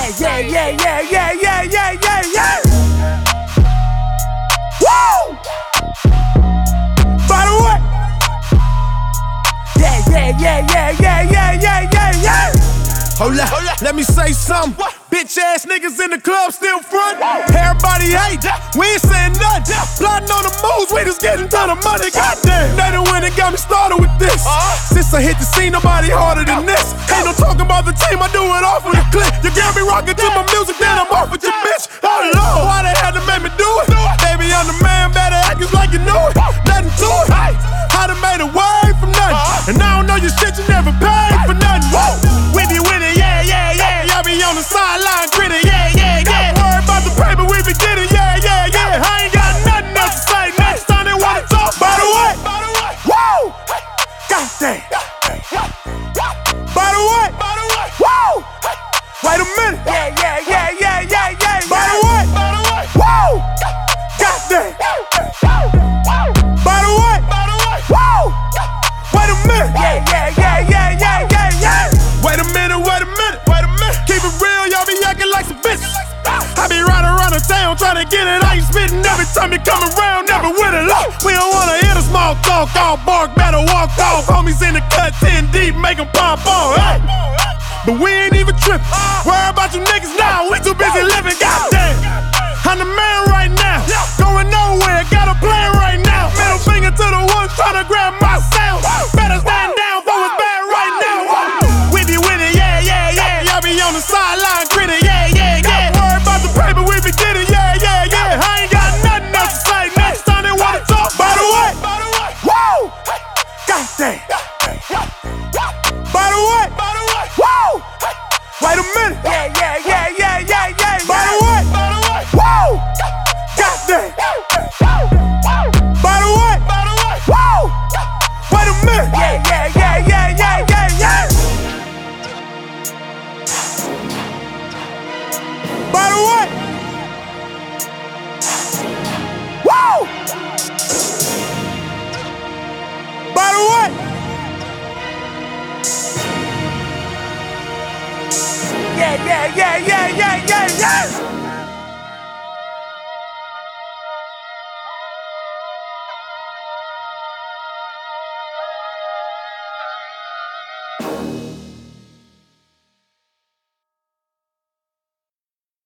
Yeah, yeah, yeah, yeah, yeah, yeah, yeah, yeah. Woo! By the way. Yeah, yeah, yeah, yeah, yeah, yeah, yeah, yeah, yeah. Hold up, let me say something. Bitch ass niggas in the club still front. Everybody hate, we ain't saying nothing. Plotting on the moves, we just getting to the money. Goddamn, they the one that got me started with this. Since I hit the scene, nobody harder than this. Ain't no talking about the team, I do it off with a click. You got me rocking to my music, then I'm off with your bitch. Oh Lord, why they had to make me do it? Baby, I'm the man, better act just like you knew it. Nothing to it. I done made a way from nothing, and I don't know your shit, you never paid for nothing. We be with it, yeah, yeah, yeah. Y'all be on the sideline gritty, yeah, yeah, yeah. Don't worry about the paper, we be getting, yeah, yeah, yeah. I ain't got nothing else to say. Next time they wanna talk, by the way, woo! Goddamn. By the way, woo! Wait a minute, yeah, yeah, yeah, yeah, yeah, yeah. By the way, woo! Goddamn. By the way, woo! Wait a minute, yeah, yeah, yeah, yeah, yeah, yeah, yeah. Wait a minute, wait a minute, wait a minute. Keep it real, y'all be acting like some bitches. I be riding around the town trying to get it. I ain't spitting every time you come around, never with it up. We don't wanna hear the small talk, all bark, better walk off. Homies in the cut, 10 deep, make them pop on. Hey. But we ain't even tripping. Worry about you niggas now, we too busy living. Goddamn, I'm the man right now, going nowhere, got a plan right now. Middle finger to the ones trying to grab my